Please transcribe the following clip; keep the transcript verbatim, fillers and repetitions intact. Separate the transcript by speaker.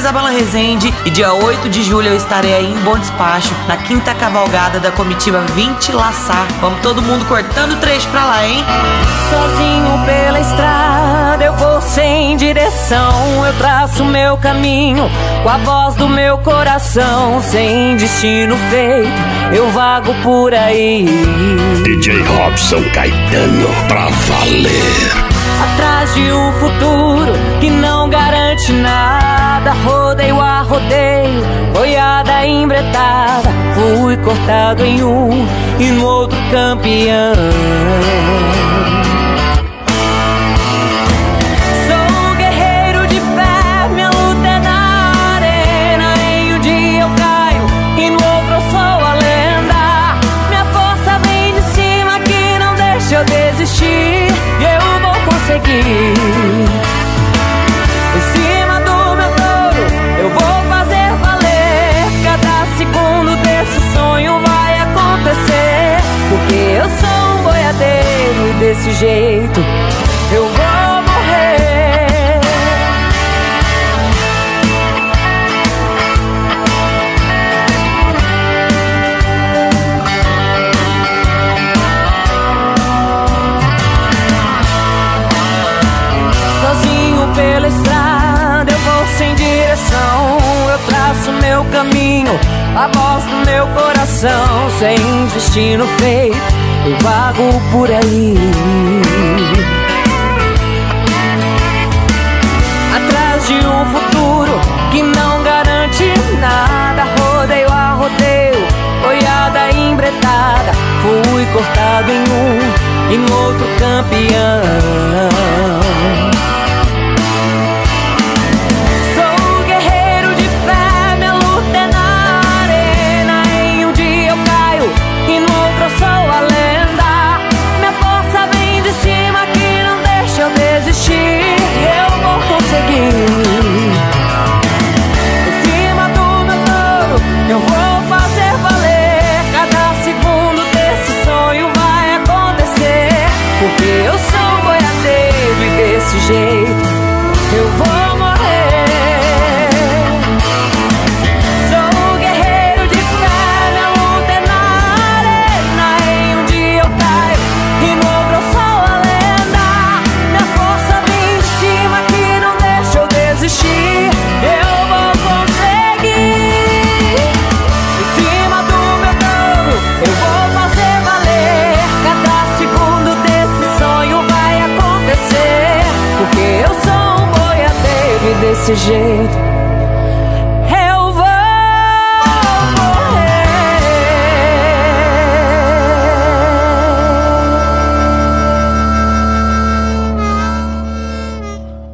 Speaker 1: Isabela Rezende e dia oito de julho eu estarei aí em Bom Despacho, na quinta cavalgada da comitiva Vinte Laçar. Vamos todo mundo cortando trecho pra lá, hein?
Speaker 2: Sozinho pela estrada eu vou sem direção, eu traço meu caminho com a voz do meu coração. Sem destino feito eu vago por aí.
Speaker 3: D J Robson Caetano, pra valer.
Speaker 2: Atrás de um futuro que não garante nada, rodeio a rodeio, boiada embretada. Fui cortado em um e no outro campeão. Sou guerreiro de fé, minha luta é na arena. Em um dia eu caio e no outro eu sou a lenda. Minha força vem de cima que não deixa eu desistir. Eu vou conseguir. Em cima do meu touro eu vou fazer valer. Cada segundo desse sonho vai acontecer. Porque eu sou um boiadeiro e desse jeito eu vou morrer. Sozinho pela estrada eu vou sem direção, eu traço meu caminho, a voz do meu coração. Sem destino feito eu vago por aí. Atrás de um futuro que não garante nada, rodeio a rodeio, boiada embretada. Fui cortado em um e no outro campeão. Sou guerreiro de fé, minha luta é na arena. Em um dia eu caio e no outro eu sou a lenda. Minha força vem de cima que não deixa eu desistir. Eu vou conseguir. Em cima do meu touro eu vou fazer valer. Cada segundo desse sonho vai acontecer. Porque eu sou um boiadeiro e desse jeito eu vou morrer. Sou guerreiro de fé, minha luta é na arena. Em um dia eu caio e no outro eu sou a lenda. Minha força vem de cima que não deixa eu desistir. Eu vou conseguir. Em cima do meu touro eu vou fazer valer. Cada segundo desse sonho vai acontecer. Porque eu sou um boiadeiro e desse jeito